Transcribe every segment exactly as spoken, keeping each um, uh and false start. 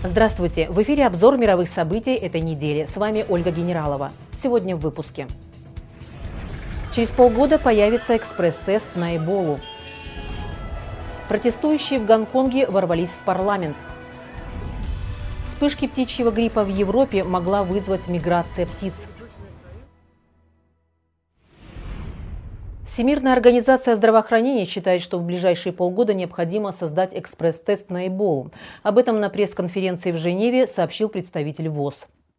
Здравствуйте! В эфире обзор мировых событий этой недели. С вами Ольга Генералова. Сегодня в выпуске. Через полгода появится экспресс-тест на Эболу. Протестующие в Гонконге ворвались в парламент. Вспышки птичьего гриппа в Европе могла вызвать миграция птиц. Всемирная организация здравоохранения считает, что в ближайшие полгода необходимо создать экспресс-тест на Эболу. Об этом на пресс-конференции в Женеве сообщил представитель ВОЗ.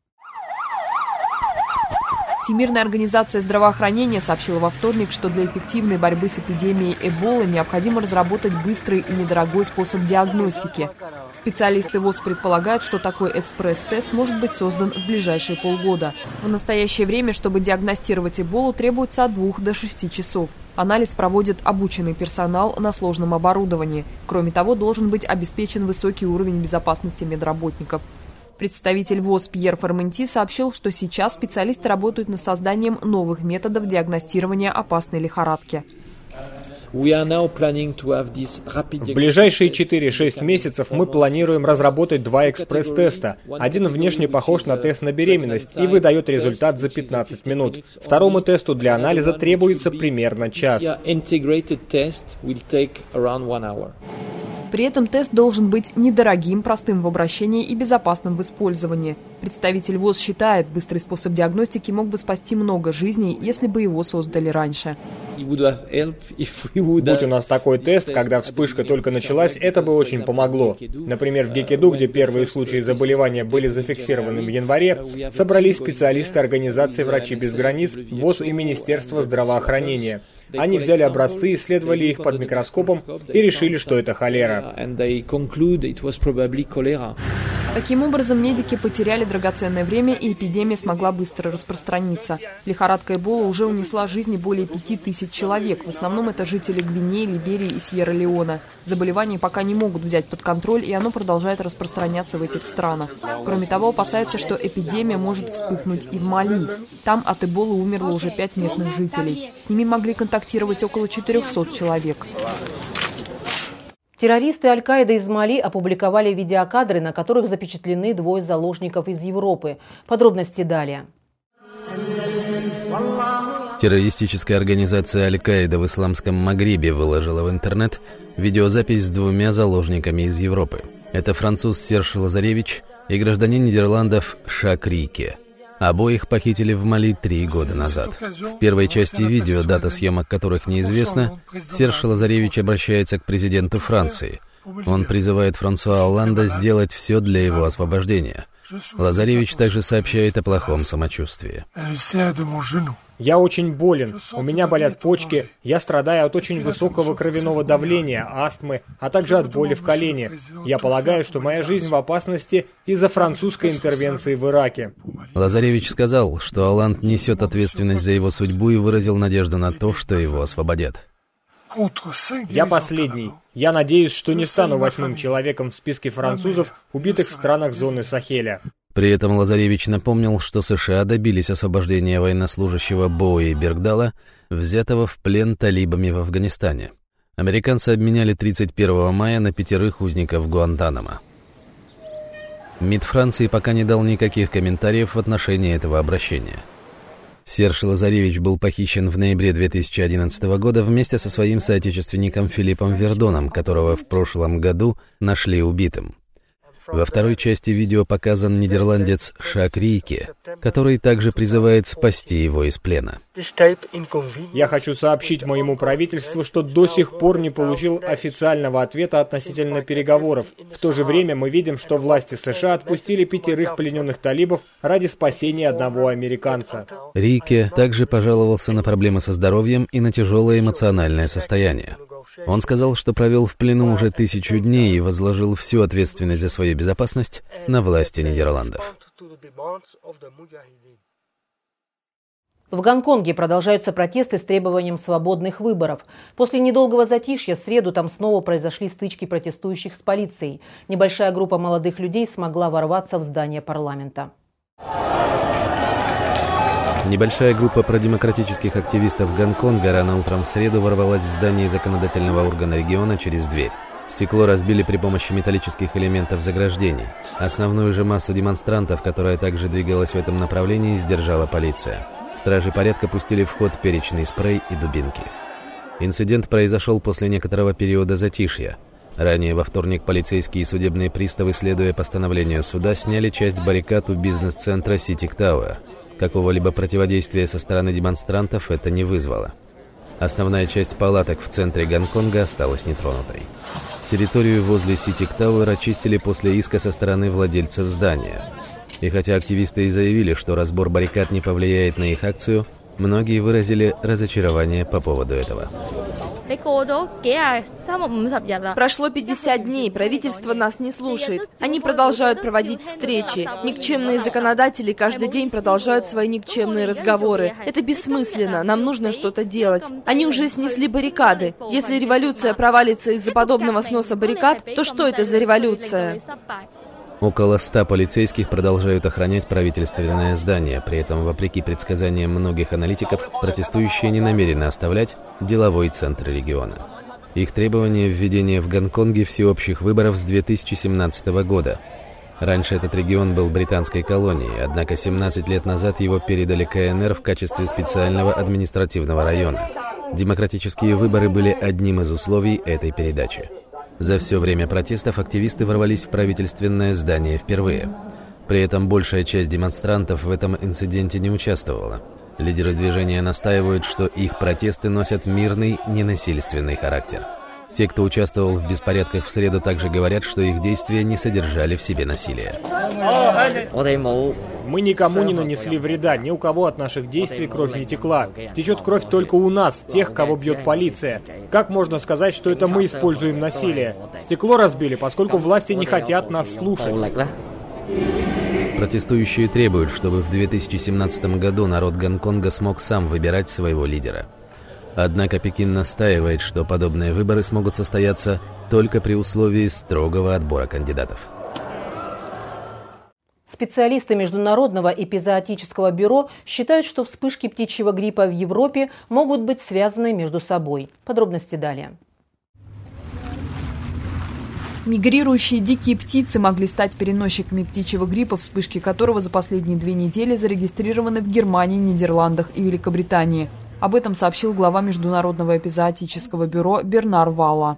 Всемирная организация здравоохранения сообщила во вторник, что для эффективной борьбы с эпидемией Эболы необходимо разработать быстрый и недорогой способ диагностики. Специалисты ВОЗ предполагают, что такой экспресс-тест может быть создан в ближайшие полгода. В настоящее время, чтобы диагностировать Эболу, требуется от двух до шести часов. Анализ проводит обученный персонал на сложном оборудовании. Кроме того, должен быть обеспечен высокий уровень безопасности медработников. Представитель ВОЗ Пьер Форменти сообщил, что сейчас специалисты работают над созданием новых методов диагностирования опасной лихорадки. В ближайшие четыре-шесть месяцев мы планируем разработать два экспресс-теста. Один внешне похож на тест на беременность и выдает результат за пятнадцать минут. Второму тесту для анализа требуется примерно час. При этом тест должен быть недорогим, простым в обращении и безопасным в использовании. Представитель ВОЗ считает, быстрый способ диагностики мог бы спасти много жизней, если бы его создали раньше. Будь у нас такой тест, когда вспышка только началась, это бы очень помогло. Например, в Гекиду, где первые случаи заболевания были зафиксированы в январе, собрались специалисты организации «Врачи без границ», ВОЗ и Министерства здравоохранения. Они взяли образцы, исследовали их под микроскопом и решили, что это холера. Таким образом, медики потеряли драгоценное время, и эпидемия смогла быстро распространиться. Лихорадка Эбола уже унесла жизни более пяти тысяч человек. В основном это жители Гвинеи, Либерии и Сьерра-Леоне. Заболевание пока не могут взять под контроль, и оно продолжает распространяться в этих странах. Кроме того, опасаются, что эпидемия может вспыхнуть и в Мали. Там от Эболы умерло уже пять местных жителей. С ними могли контактировать около четырехсот человек. Террористы Аль-Каиды из Мали опубликовали видеокадры, на которых запечатлены двое заложников из Европы. Подробности далее. Террористическая организация Аль-Каида в исламском Магрибе выложила в интернет видеозапись с двумя заложниками из Европы. Это француз Серж Лазаревич и гражданин Нидерландов Шак Рике. Обоих похитили в Мали три года назад. В первой части видео, дата съемок которых неизвестна, Серж Лазаревич обращается к президенту Франции. Он призывает Франсуа Олланда сделать все для его освобождения. Лазаревич также сообщает о плохом самочувствии. Я очень болен, у меня болят почки, я страдаю от очень высокого кровяного давления, астмы, а также от боли в колене. Я полагаю, что моя жизнь в опасности из-за французской интервенции в Ираке. Лазаревич сказал, что Олланд несет ответственность за его судьбу и выразил надежду на то, что его освободят. Я последний. Я надеюсь, что не стану восьмым человеком в списке французов, убитых в странах зоны Сахеля. При этом Лазаревич напомнил, что США добились освобождения военнослужащего Боуи Бергдала, взятого в плен талибами в Афганистане. Американцы обменяли тридцать первого мая на пятерых узников Гуантанамо. МИД Франции пока не дал никаких комментариев в отношении этого обращения. Серж Лазаревич был похищен в ноябре две тысячи одиннадцатого года вместе со своим соотечественником Филиппом Вердоном, которого в прошлом году нашли убитым. Во второй части видео показан нидерландец Шак Рике, который также призывает спасти его из плена. Я хочу сообщить моему правительству, что до сих пор не получил официального ответа относительно переговоров. В то же время мы видим, что власти США отпустили пятерых плененных талибов ради спасения одного американца. Рике также пожаловался на проблемы со здоровьем и на тяжелое эмоциональное состояние. Он сказал, что провел в плену уже тысячу дней и возложил всю ответственность за свою безопасность на власти Нидерландов. В Гонконге продолжаются протесты с требованием свободных выборов. После недолгого затишья в среду там снова произошли стычки протестующих с полицией. Небольшая группа молодых людей смогла ворваться в здание парламента. Небольшая группа продемократических активистов Гонконга рано утром в среду ворвалась в здание законодательного органа региона через дверь. Стекло разбили при помощи металлических элементов заграждений. Основную же массу демонстрантов, которая также двигалась в этом направлении, сдержала полиция. Стражи порядка пустили в ход перечный спрей и дубинки. Инцидент произошел после некоторого периода затишья. Ранее во вторник полицейские и судебные приставы, следуя постановлению суда, сняли часть баррикад у бизнес-центра Ситик Тауэр. Какого-либо противодействия со стороны демонстрантов это не вызвало. Основная часть палаток в центре Гонконга осталась нетронутой. Территорию возле Ситик Тауэр очистили после иска со стороны владельцев здания. И хотя активисты и заявили, что разбор баррикад не повлияет на их акцию, многие выразили разочарование по поводу этого. Прошло пятьдесят дней, правительство нас не слушает. Они продолжают проводить встречи. Никчемные законодатели каждый день продолжают свои никчемные разговоры. Это бессмысленно, нам нужно что-то делать. Они уже снесли баррикады. Если революция провалится из-за подобного сноса баррикад, то что это за революция? Около ста полицейских продолжают охранять правительственное здание. При этом, вопреки предсказаниям многих аналитиков, протестующие не намерены оставлять деловой центр региона. Их требование – введение в Гонконге всеобщих выборов с две тысячи семнадцатого года. Раньше этот регион был британской колонией, однако семнадцать лет назад его передали ка эн эр в качестве специального административного района. Демократические выборы были одним из условий этой передачи. За все время протестов активисты ворвались в правительственное здание впервые. При этом большая часть демонстрантов в этом инциденте не участвовала. Лидеры движения настаивают, что их протесты носят мирный, ненасильственный характер. Те, кто участвовал в беспорядках в среду, также говорят, что их действия не содержали в себе насилия. Мы никому не нанесли вреда, ни у кого от наших действий кровь не текла. Течет кровь только у нас, тех, кого бьет полиция. Как можно сказать, что это мы используем насилие? Стекло разбили, поскольку власти не хотят нас слушать. Протестующие требуют, чтобы в две тысячи семнадцатом году народ Гонконга смог сам выбирать своего лидера. Однако Пекин настаивает, что подобные выборы смогут состояться только при условии строгого отбора кандидатов. Специалисты Международного эпизоотического бюро считают, что вспышки птичьего гриппа в Европе могут быть связаны между собой. Подробности далее. Мигрирующие дикие птицы могли стать переносчиками птичьего гриппа, вспышки которого за последние две недели зарегистрированы в Германии, Нидерландах и Великобритании. Об этом сообщил глава Международного эпизоотического бюро Бернар Валла.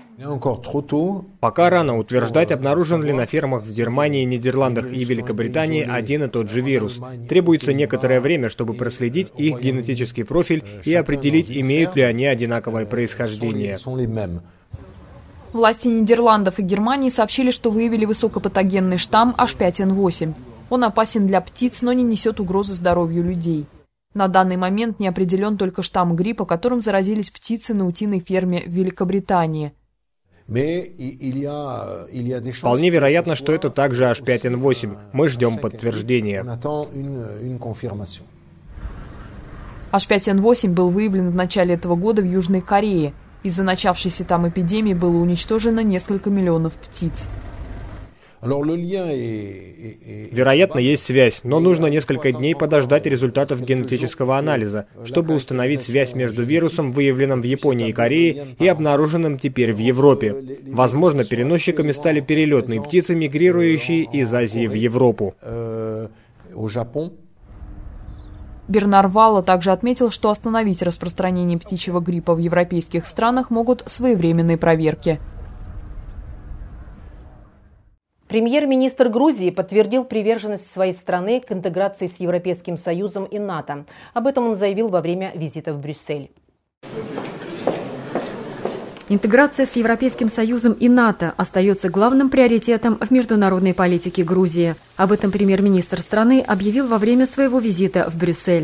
Пока рано утверждать, обнаружен ли на фермах в Германии, Нидерландах и Великобритании один и тот же вирус. Требуется некоторое время, чтобы проследить их генетический профиль и определить, имеют ли они одинаковое происхождение. Власти Нидерландов и Германии сообщили, что выявили высокопатогенный штамм эйч пять эн восемь. Он опасен для птиц, но не несет угрозы здоровью людей. На данный момент не определен только штамм гриппа, которым заразились птицы на утиной ферме в Великобритании. Вполне вероятно, что это также эйч пять эн восемь. Мы ждем подтверждения. эйч пять эн восемь был выявлен в начале этого года в Южной Корее. Из-за начавшейся там эпидемии было уничтожено несколько миллионов птиц. Вероятно, есть связь, но нужно несколько дней подождать результатов генетического анализа, чтобы установить связь между вирусом, выявленным в Японии и Корее, и обнаруженным теперь в Европе. Возможно, переносчиками стали перелетные птицы, мигрирующие из Азии в Европу. Бернар Валла также отметил, что остановить распространение птичьего гриппа в европейских странах могут своевременные проверки. Премьер-министр Грузии подтвердил приверженность своей страны к интеграции с Европейским Союзом и НАТО. Об этом он заявил во время визита в Брюссель. Интеграция с Европейским Союзом и НАТО остается главным приоритетом в международной политике Грузии. Об этом премьер-министр страны объявил во время своего визита в Брюссель.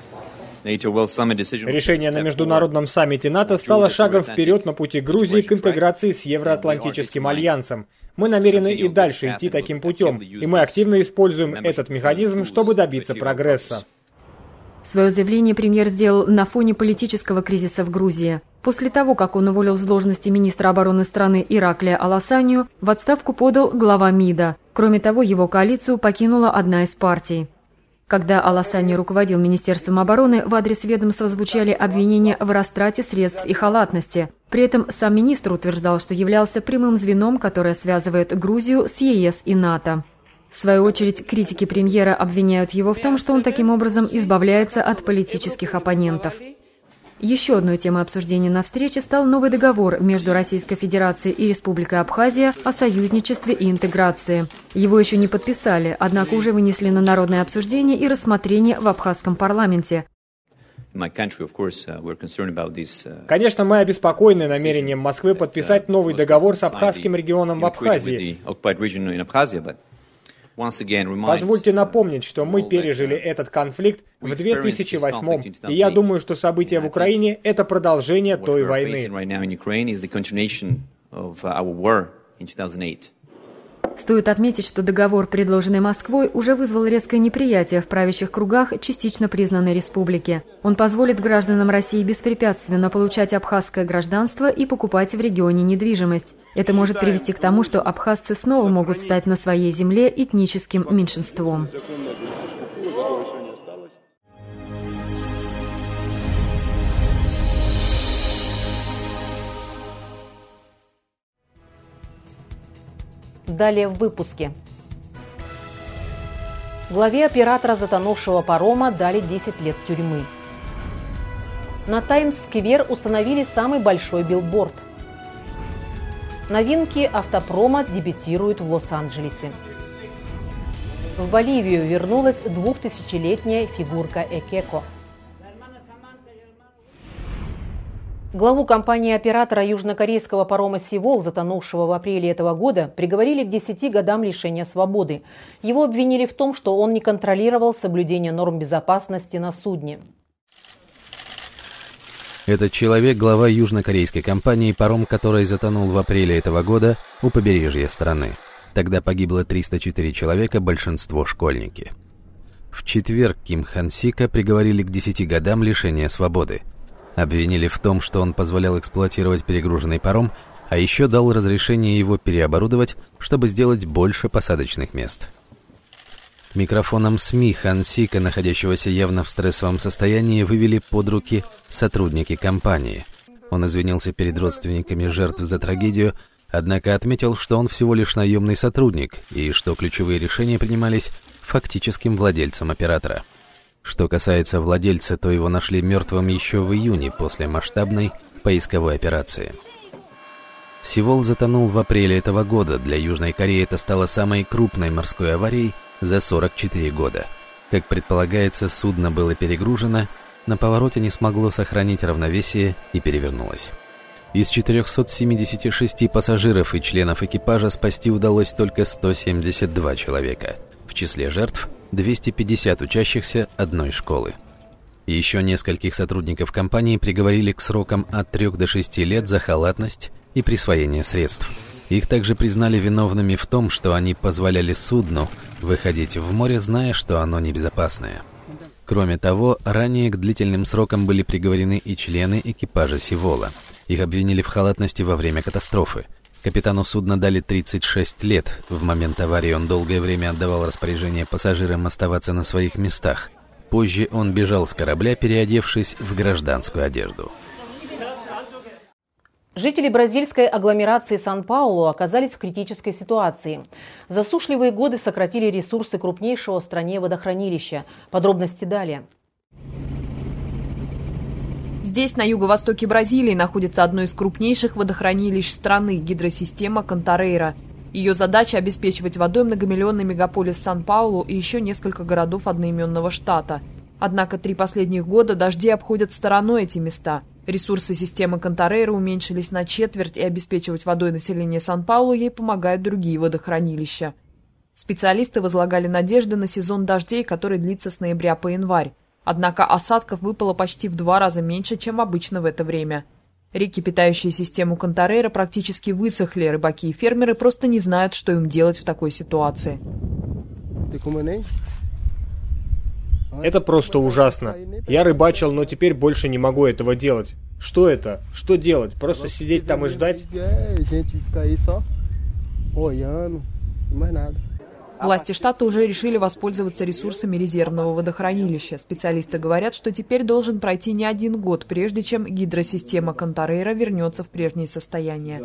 Решение на международном саммите НАТО стало шагом вперед на пути Грузии к интеграции с Евроатлантическим альянсом. Мы намерены и дальше идти таким путем, и мы активно используем этот механизм, чтобы добиться прогресса. Свое заявление премьер сделал на фоне политического кризиса в Грузии. После того, как он уволил с должности министра обороны страны Ираклия Аласанию, в отставку подал глава МИДа. Кроме того, его коалицию покинула одна из партий. Когда Аласани руководил Министерством обороны, в адрес ведомства звучали обвинения в растрате средств и халатности. При этом сам министр утверждал, что являлся прямым звеном, которое связывает Грузию с ЕС и НАТО. В свою очередь, критики премьера обвиняют его в том, что он таким образом избавляется от политических оппонентов. Еще одной темой обсуждения на встрече стал новый договор между Российской Федерацией и Республикой Абхазия о союзничестве и интеграции. Его еще не подписали, однако уже вынесли на народное обсуждение и рассмотрение в абхазском парламенте. Конечно, мы обеспокоены намерением Москвы подписать новый договор с абхазским регионом в Абхазии. Позвольте напомнить, что мы пережили этот конфликт в две тысячи восьмом, и я думаю, что события в Украине – это продолжение той войны. Стоит отметить, что договор, предложенный Москвой, уже вызвал резкое неприятие в правящих кругах частично признанной республики. Он позволит гражданам России беспрепятственно получать абхазское гражданство и покупать в регионе недвижимость. Это может привести к тому, что абхазцы снова могут стать на своей земле этническим меньшинством. Далее в выпуске. Главе оператора затонувшего парома дали десять лет тюрьмы. На Таймс-сквер установили самый большой билборд. Новинки автопрома дебютируют в Лос-Анджелесе. В Боливию вернулась двухтысячелетняя фигурка Экеко. Главу компании-оператора южнокорейского парома «Сивол», затонувшего в апреле этого года, приговорили к десяти годам лишения свободы. Его обвинили в том, что он не контролировал соблюдение норм безопасности на судне. Этот человек – глава южнокорейской компании, паром которой затонул в апреле этого года у побережья страны. Тогда погибло триста четыре человека, большинство школьники. В четверг Ким Хан Сика приговорили к десяти годам лишения свободы. Обвинили в том, что он позволял эксплуатировать перегруженный паром, а еще дал разрешение его переоборудовать, чтобы сделать больше посадочных мест. К микрофонам СМИ Хан Сика, находящегося явно в стрессовом состоянии, вывели под руки сотрудники компании. Он извинился перед родственниками жертв за трагедию, однако отметил, что он всего лишь наемный сотрудник и что ключевые решения принимались фактическим владельцем оператора. Что касается владельца, то его нашли мертвым еще в июне после масштабной поисковой операции. «Сивол» затонул в апреле этого года. Для Южной Кореи это стало самой крупной морской аварией за сорок четыре года. Как предполагается, судно было перегружено, на повороте не смогло сохранить равновесие и перевернулось. Из четырехсот семидесяти шести пассажиров и членов экипажа спасти удалось только сто семьдесят два человека. В числе жертв двести пятьдесят учащихся одной школы. Еще нескольких сотрудников компании приговорили к срокам от трёх до шести лет за халатность и присвоение средств. Их также признали виновными в том, что они позволяли судну выходить в море, зная, что оно небезопасное. Кроме того, ранее к длительным срокам были приговорены и члены экипажа «Сивола». Их обвинили в халатности во время катастрофы. Капитану судна дали тридцать шесть лет. В момент аварии он долгое время отдавал распоряжение пассажирам оставаться на своих местах. Позже он бежал с корабля, переодевшись в гражданскую одежду. Жители бразильской агломерации Сан-Паулу оказались в критической ситуации. Засушливые годы сократили ресурсы крупнейшего в стране водохранилища. Подробности далее. Здесь, на юго-востоке Бразилии, находится одно из крупнейших водохранилищ страны – гидросистема Кантарейра. Ее задача – обеспечивать водой многомиллионный мегаполис Сан-Паулу и еще несколько городов одноименного штата. Однако три последних года дожди обходят стороной эти места. Ресурсы системы Кантарейра уменьшились на четверть, и обеспечивать водой население Сан-Паулу ей помогают другие водохранилища. Специалисты возлагали надежды на сезон дождей, который длится с ноября по январь. Однако осадков выпало почти в два раза меньше, чем обычно в это время. Реки, питающие систему Кантарейра, практически высохли. Рыбаки и фермеры просто не знают, что им делать в такой ситуации. Это просто ужасно. Я рыбачил, но теперь больше не могу этого делать. Что это? Что делать? Просто сидеть там и ждать? Власти штата уже решили воспользоваться ресурсами резервного водохранилища. Специалисты говорят, что теперь должен пройти не один год, прежде чем гидросистема Кантарейра вернется в прежнее состояние.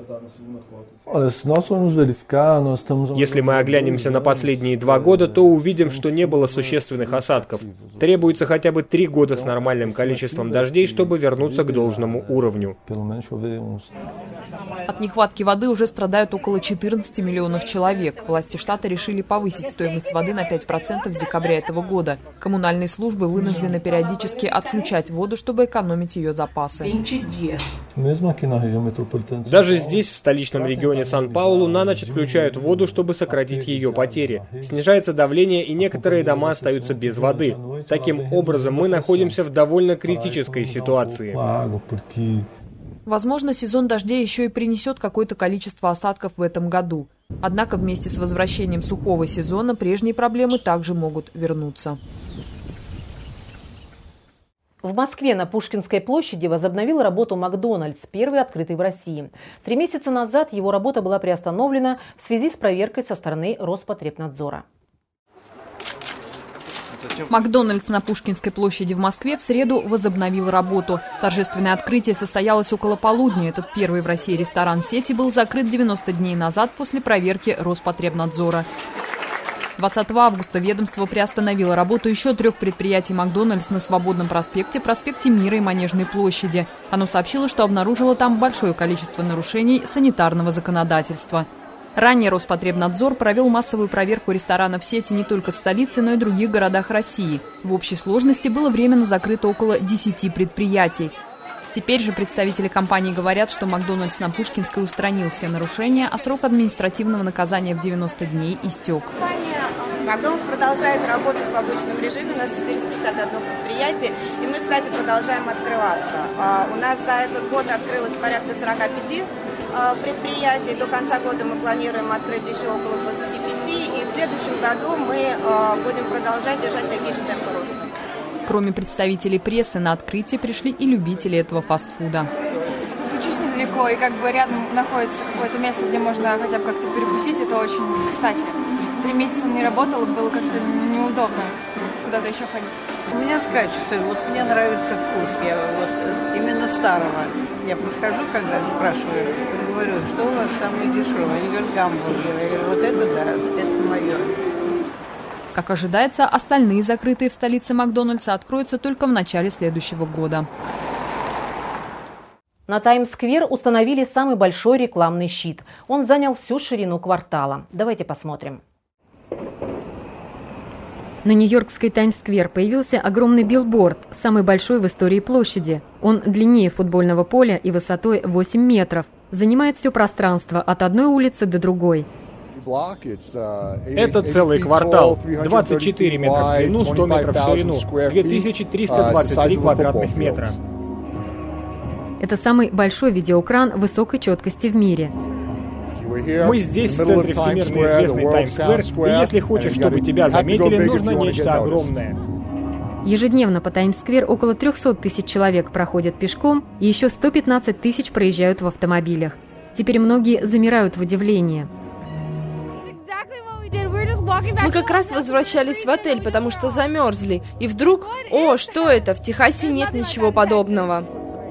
Если мы оглянемся на последние два года, то увидим, что не было существенных осадков. Требуется хотя бы три года с нормальным количеством дождей, чтобы вернуться к должному уровню. От нехватки воды уже страдают около четырнадцати миллионов человек. Власти штата решили повысить стоимость воды на пять процентов с декабря этого года. Коммунальные службы вынуждены периодически отключать воду, чтобы экономить ее запасы. Даже здесь, в столичном регионе Сан-Паулу, на ночь отключают воду, чтобы сократить ее потери. Снижается давление, и некоторые дома остаются без воды. Таким образом, мы находимся в довольно критической ситуации. Возможно, сезон дождей еще и принесет какое-то количество осадков в этом году. Однако вместе с возвращением сухого сезона прежние проблемы также могут вернуться. В Москве на Пушкинской площади возобновил работу Макдональдс, первый открытый в России. Три месяца назад его работа была приостановлена в связи с проверкой со стороны Роспотребнадзора. Макдональдс на Пушкинской площади в Москве в среду возобновил работу. Торжественное открытие состоялось около полудня. Этот первый в России ресторан сети был закрыт девяносто дней назад после проверки Роспотребнадзора. двадцатого августа ведомство приостановило работу еще трех предприятий Макдональдс на Свободном проспекте, проспекте Мира и Манежной площади. Оно сообщило, что обнаружило там большое количество нарушений санитарного законодательства. Ранее Роспотребнадзор провел массовую проверку ресторанов сети не только в столице, но и других городах России. В общей сложности было временно закрыто около десяти предприятий. Теперь же представители компании говорят, что Макдональдс на Пушкинской устранил все нарушения, а срок административного наказания в девяносто дней истек. Макдональдс продолжает работать в обычном режиме, у нас четыреста шестьдесят одно предприятие, и мы, кстати, продолжаем открываться. У нас за этот год открылось порядка сорока пяти предприятий. До конца года мы планируем открыть еще около двадцати пяти, и в следующем году мы будем продолжать держать такие же темпы роста. Кроме представителей прессы, на открытие пришли и любители этого фастфуда. Тут учусь недалеко, и как бы рядом находится какое-то место, где можно хотя бы как-то перекусить, это очень кстати. Три месяца не работала, было как-то неудобно куда-то еще ходить. У меня с качеством, вот мне нравится вкус, я вот именно старого. Я подхожу, когда спрашиваю, говорю, что у вас самое дешевое? Они говорят, гамбургеры. Я говорю, вот это да, это мое. Как ожидается, остальные закрытые в столице Макдональдса откроются только в начале следующего года. На Таймс-сквер установили самый большой рекламный щит. Он занял всю ширину квартала. Давайте посмотрим. На нью-йоркской Таймс-сквер появился огромный билборд, самый большой в истории площади. Он длиннее футбольного поля и высотой восемь метров. Занимает все пространство от одной улицы до другой. Это целый квартал. двадцать четыре метра в длину, сто метров в ширину, две тысячи триста двадцать три квадратных метра. Это самый большой видеоэкран высокой четкости в мире. Мы здесь, в центре всемирно известной Таймс-сквер, и если хочешь, чтобы тебя заметили, нужно нечто огромное. Ежедневно по Таймс-сквер около трехсот тысяч человек проходят пешком, и еще сто пятнадцать тысяч проезжают в автомобилях. Теперь многие замирают в удивлении. Мы как раз возвращались в отель, потому что замерзли. И вдруг, о, что это? В Техасе нет ничего подобного.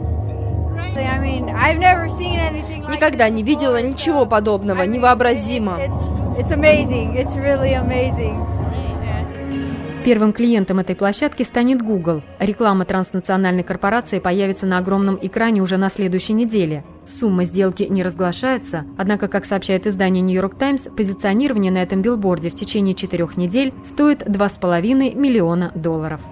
Никогда не видела ничего подобного, невообразимо. Первым клиентом этой площадки станет Google. Реклама транснациональной корпорации появится на огромном экране уже на следующей неделе. Сумма сделки не разглашается, однако, как сообщает издание New York Times, позиционирование на этом билборде в течение четырех недель стоит два с половиной миллиона долларов.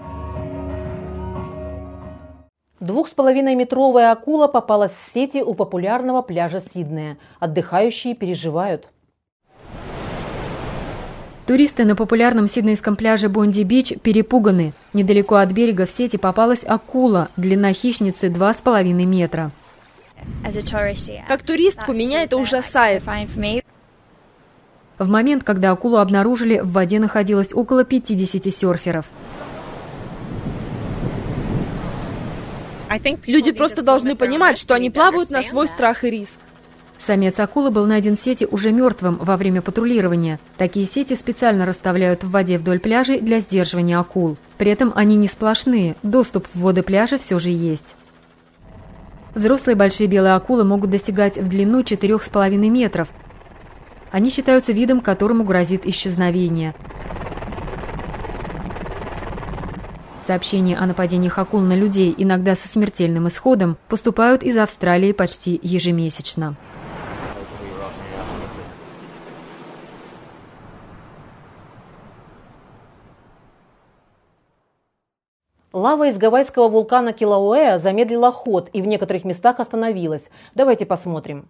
Двух с половиной метровая акула попалась в сети у популярного пляжа Сиднея. Отдыхающие переживают. Туристы на популярном сиднейском пляже Бонди-Бич перепуганы. Недалеко от берега в сети попалась акула, длина хищницы два с половиной метра. Как туристку меня это ужасает. В момент, когда акулу обнаружили, в воде находилось около пятидесяти серферов. Люди просто должны понимать, что они плавают на свой страх и риск. Самец акулы был найден в сети уже мертвым во время патрулирования. Такие сети специально расставляют в воде вдоль пляжей для сдерживания акул. При этом они не сплошные, доступ в воды пляжа все же есть. Взрослые большие белые акулы могут достигать в длину четырёх с половиной метров. Они считаются видом, которому грозит исчезновение. Сообщения о нападениях акул на людей, иногда со смертельным исходом, поступают из Австралии почти ежемесячно. Лава из гавайского вулкана Килауэа замедлила ход и в некоторых местах остановилась. Давайте посмотрим.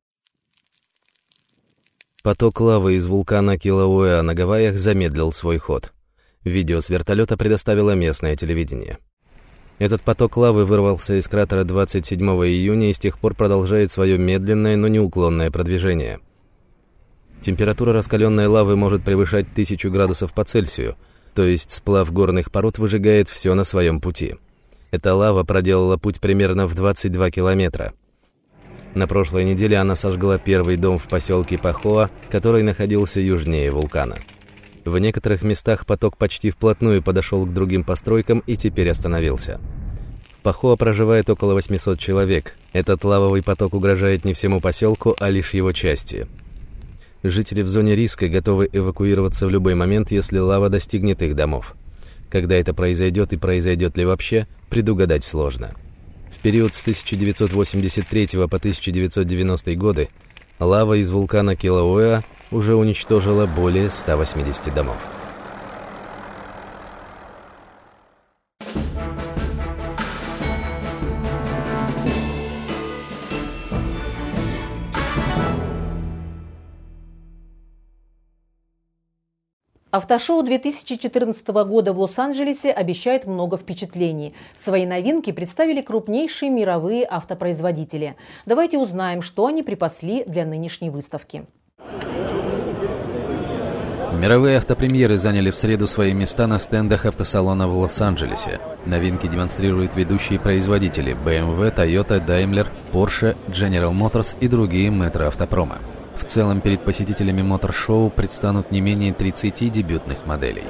Поток лавы из вулкана Килауэа на Гавайях замедлил свой ход. Видео с вертолета предоставило местное телевидение. Этот поток лавы вырвался из кратера двадцать седьмого июня и с тех пор продолжает свое медленное, но неуклонное продвижение. Температура раскаленной лавы может превышать тысячу градусов по Цельсию, то есть сплав горных пород выжигает все на своем пути. Эта лава проделала путь примерно в двадцать два километра. На прошлой неделе она сожгла первый дом в поселке Пахоа, который находился южнее вулкана. В некоторых местах поток почти вплотную подошел к другим постройкам и теперь остановился. В Пахоа проживает около восьмисот человек. Этот лавовый поток угрожает не всему поселку, а лишь его части. Жители в зоне риска готовы эвакуироваться в любой момент, если лава достигнет их домов. Когда это произойдет и произойдет ли вообще, предугадать сложно. В период с тысяча девятьсот восемьдесят третьего по тысяча девятьсот девяностый годы лава из вулкана Килауэа уже уничтожила более ста восьмидесяти домов. Автошоу две тысячи четырнадцатого года в Лос-Анджелесе обещает много впечатлений. Свои новинки представили крупнейшие мировые автопроизводители. Давайте узнаем, что они припасли для нынешней выставки. Мировые автопремьеры заняли в среду свои места на стендах автосалона в Лос-Анджелесе. Новинки демонстрируют ведущие производители бэ эм вэ, Toyota, Daimler, Porsche, General Motors и другие мэтры автопрома. В целом, перед посетителями мотор-шоу предстанут не менее тридцати дебютных моделей.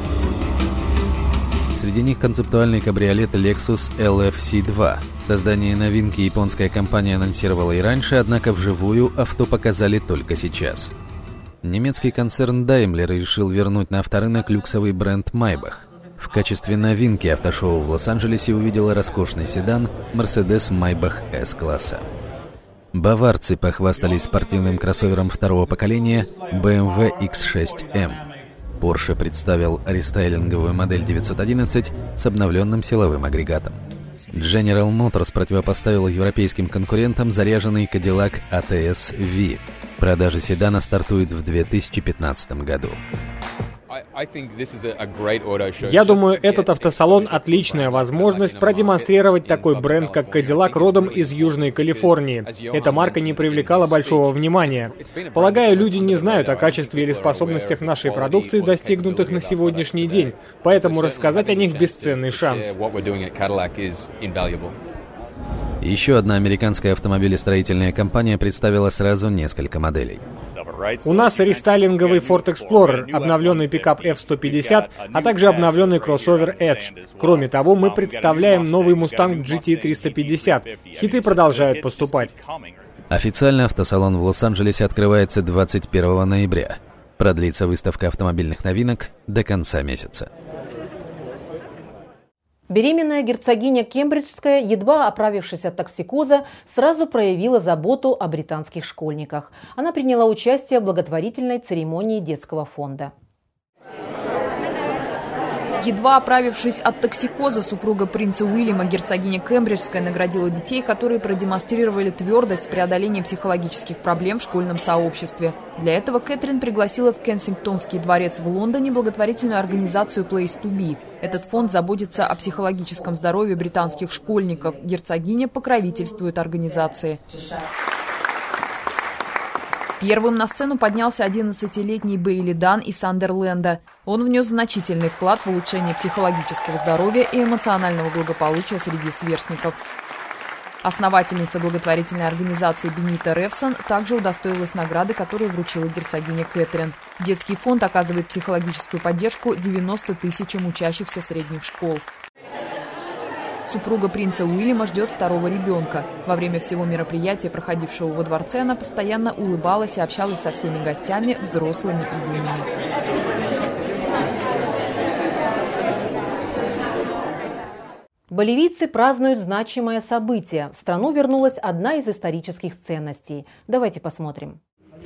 Среди них концептуальный кабриолет Lexus эл эф си два. Создание новинки японская компания анонсировала и раньше, однако вживую авто показали только сейчас. Немецкий концерн Daimler решил вернуть на авторынок люксовый бренд Maybach. В качестве новинки автошоу в Лос-Анджелесе увидела роскошный седан Mercedes Maybach S-класса. Баварцы похвастались спортивным кроссовером второго поколения бэ эм вэ икс шесть эм. Porsche представил рестайлинговую модель девятьсот одиннадцать с обновленным силовым агрегатом. General Motors противопоставил европейским конкурентам заряженный Cadillac эй ти эс ви. Продажи седана стартуют в две тысячи пятнадцатом году. Я думаю, этот автосалон – отличная возможность продемонстрировать такой бренд, как Cadillac, родом из Южной Калифорнии. Эта марка не привлекала большого внимания. Полагаю, люди не знают о качестве или способностях нашей продукции, достигнутых на сегодняшний день, поэтому рассказать о них – бесценный шанс. Еще одна американская автомобилестроительная компания представила сразу несколько моделей. У нас рестайлинговый Ford Explorer, обновленный пикап эф сто пятьдесят, а также обновленный кроссовер Edge. Кроме того, мы представляем новый Mustang джи ти триста пятьдесят. Хиты продолжают поступать. Официально автосалон в Лос-Анджелесе открывается двадцать первого ноября. Продлится выставка автомобильных новинок до конца месяца. Беременная герцогиня Кембриджская, едва оправившись от токсикоза, сразу проявила заботу о британских школьниках. Она приняла участие в благотворительной церемонии детского фонда. Едва оправившись от токсикоза, супруга принца Уильяма, герцогиня Кембриджская, наградила детей, которые продемонстрировали твердость в преодолении психологических проблем в школьном сообществе. Для этого Кэтрин пригласила в Кенсингтонский дворец в Лондоне благотворительную организацию Place to Be. Этот фонд заботится о психологическом здоровье британских школьников. Герцогиня покровительствует организации. Первым на сцену поднялся одиннадцатилетний Бейли Дан из Сандерленда. Он внес значительный вклад в улучшение психологического здоровья и эмоционального благополучия среди сверстников. Основательница благотворительной организации Бенита Ревсон также удостоилась награды, которую вручила герцогиня Кэтрин. Детский фонд оказывает психологическую поддержку девяноста тысячам учащихся средних школ. Супруга принца Уильяма ждет второго ребенка. Во время всего мероприятия, проходившего во дворце, она постоянно улыбалась и общалась со всеми гостями, взрослыми и юными. Боливийцы празднуют значимое событие. В страну вернулась одна из исторических ценностей. Давайте посмотрим.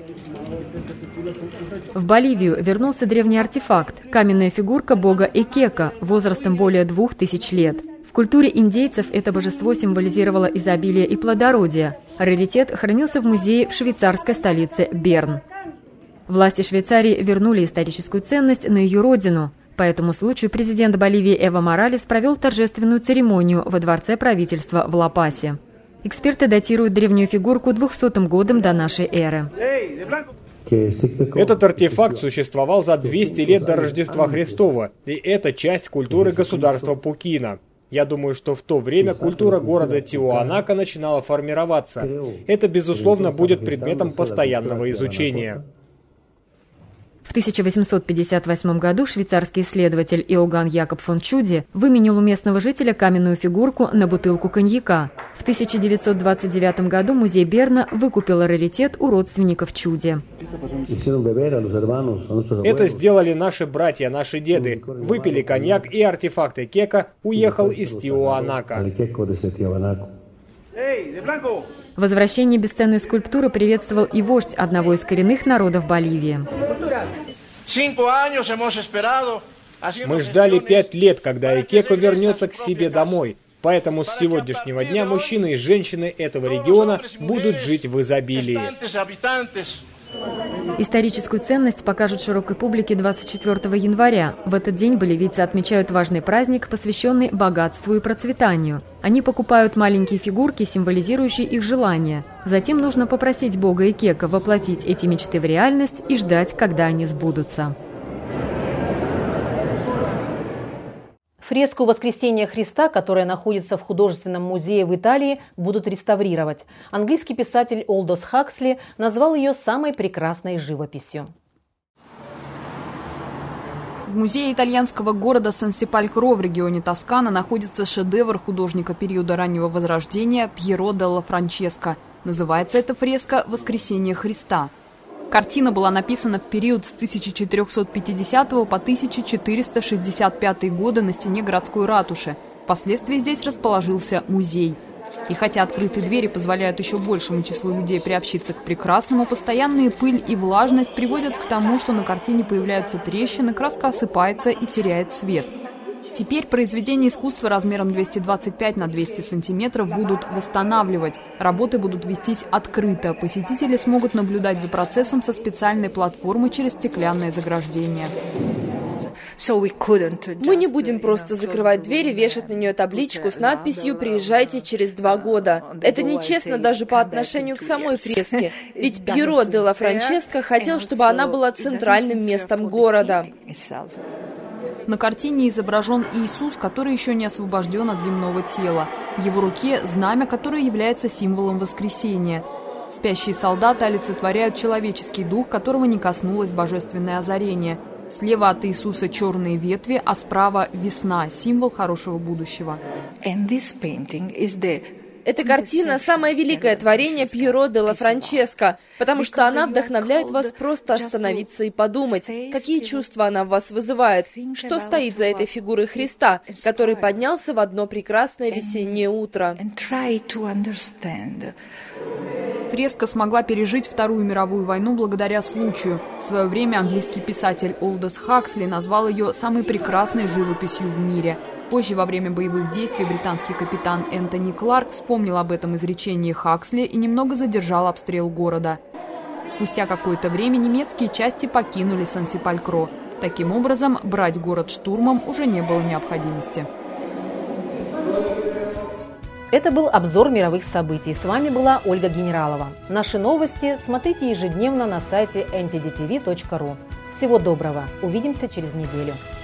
В Боливию вернулся древний артефакт – каменная фигурка бога Экека возрастом более двух тысяч лет. В культуре индейцев это божество символизировало изобилие и плодородие. Раритет хранился в музее в швейцарской столице Берн. Власти Швейцарии вернули историческую ценность на ее родину. По этому случаю президент Боливии Эво Моралес провел торжественную церемонию во дворце правительства в Ла-Пасе. Эксперты датируют древнюю фигурку двухсотым годом до нашей эры. Этот артефакт существовал за двести лет до Рождества Христова, и это часть культуры государства Пукина. Я думаю, что в то время культура города Тиуанака начинала формироваться. Это, безусловно, будет предметом постоянного изучения. В тысяча восемьсот пятьдесят восьмом году швейцарский исследователь Иоганн Якоб фон Чуди выменил у местного жителя каменную фигурку на бутылку коньяка. В тысяча девятьсот двадцать девятом году музей Берна выкупил раритет у родственников Чуди. Это сделали наши братья, наши деды. Выпили коньяк, и артефакт Экека уехал из Тиуанака. Возвращение бесценной скульптуры приветствовал и вождь одного из коренных народов Боливии. Мы ждали пять лет, когда Экеко вернется к себе домой. Поэтому с сегодняшнего дня мужчины и женщины этого региона будут жить в изобилии. Историческую ценность покажут широкой публике двадцать четвёртого января. В этот день боливийцы отмечают важный праздник, посвященный богатству и процветанию. Они покупают маленькие фигурки, символизирующие их желания. Затем нужно попросить бога Экека воплотить эти мечты в реальность и ждать, когда они сбудутся. Фреску «Воскресение Христа», которая находится в художественном музее в Италии, будут реставрировать. Английский писатель Олдос Хаксли назвал ее самой прекрасной живописью. В музее итальянского города Сан-Сепалькро в регионе Тоскана находится шедевр художника периода раннего Возрождения Пьеро делла Франческо. Называется эта фреска «Воскресение Христа». Картина была написана в период с тысяча четырехсот пятидесятого по тысяча четыреста шестьдесят пятый годы на стене городской ратуши. Впоследствии здесь расположился музей. И хотя открытые двери позволяют еще большему числу людей приобщиться к прекрасному, постоянные пыль и влажность приводят к тому, что на картине появляются трещины, краска осыпается и теряет цвет. Теперь произведения искусства размером двести двадцать пять на двести сантиметров будут восстанавливать. Работы будут вестись открыто. Посетители смогут наблюдать за процессом со специальной платформы через стеклянное заграждение. Мы не будем просто закрывать дверь и вешать на нее табличку с надписью «Приезжайте через два года». Это нечестно даже по отношению к самой фреске. Ведь Пьеро делла Франческо хотел, чтобы она была центральным местом города. На картине изображен Иисус, который еще не освобожден от земного тела. В его руке знамя, которое является символом воскресения. Спящие солдаты олицетворяют человеческий дух, которого не коснулось божественное озарение. Слева от Иисуса черные ветви, а справа весна, символ хорошего будущего. Эта картина – самое великое творение Пьеро делла Франческо, потому что она вдохновляет вас просто остановиться и подумать, какие чувства она в вас вызывает, что стоит за этой фигурой Христа, который поднялся в одно прекрасное весеннее утро. Фреска смогла пережить Вторую мировую войну благодаря случаю. В свое время английский писатель Олдос Хаксли назвал ее самой прекрасной живописью в мире. Позже, во время боевых действий, британский капитан Энтони Кларк вспомнил об этом изречении Хаксли и немного задержал обстрел города. Спустя какое-то время немецкие части покинули Сан-Сепалькро. Таким образом, брать город штурмом уже не было необходимости. Это был обзор мировых событий. С вами была Ольга Генералова. Наши новости смотрите ежедневно на сайте эн ти ди ти ви точка ру. Всего доброго. Увидимся через неделю.